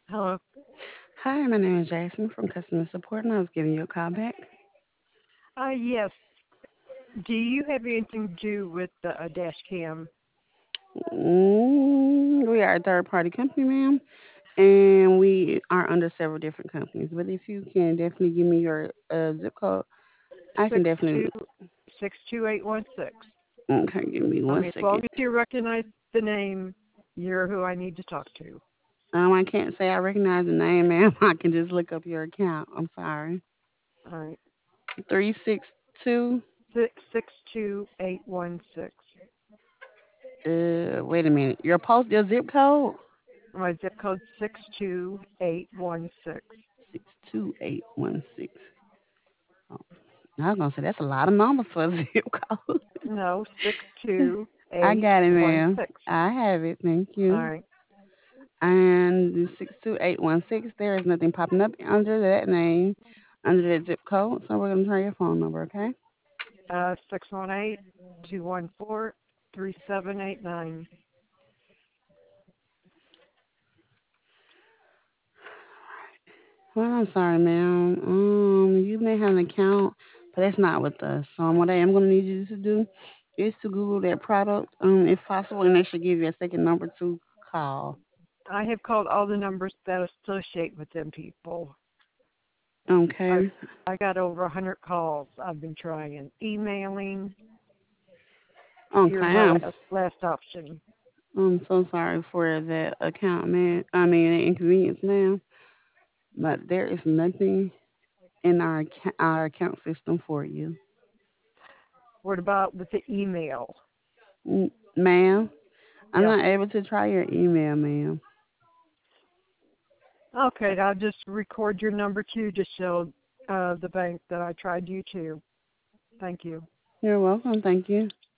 Hello. Hi, my name is Jason from customer support, and I was giving you a call back. Yes. Do you have anything to do with the dash cam? We are a third-party company, ma'am, and we are under several different companies. But if you can definitely give me your zip code, I can Six two definitely. 62816. Okay, give me I one mean, as long second. as you recognize the name, you're who I need to talk to. I can't say I recognize the name, ma'am. I can just look up your account. I'm sorry. All right. 362. 62816. Wait a minute. Your zip code? My zip code 62816. 62816. Oh, I was gonna say that's a lot of numbers for a zip code. No, I got it, ma'am. 62816. I have it. Thank All you. right. And 62816, there is nothing popping up under that name, under that zip code. So we're going to try your phone number, okay? 618-214-3789. Well, I'm sorry, ma'am. You may have an account, but that's not with us. So what I am going to need you to do is to Google that product, if possible, and they should give you a second number to call. I have called all the numbers that associate with them people. I Okay. I got over 100 calls. I've been trying emailing. Okay. You're my last option. I'm so sorry for that account, man. I mean, the inconvenience, ma'am. But there is nothing in our account system for you, What about with the email? ma'am. I'm Yeah. not able to try your email, ma'am. Okay, I'll just record your number too to show the bank that I tried you too. Thank you. You're welcome. Thank you.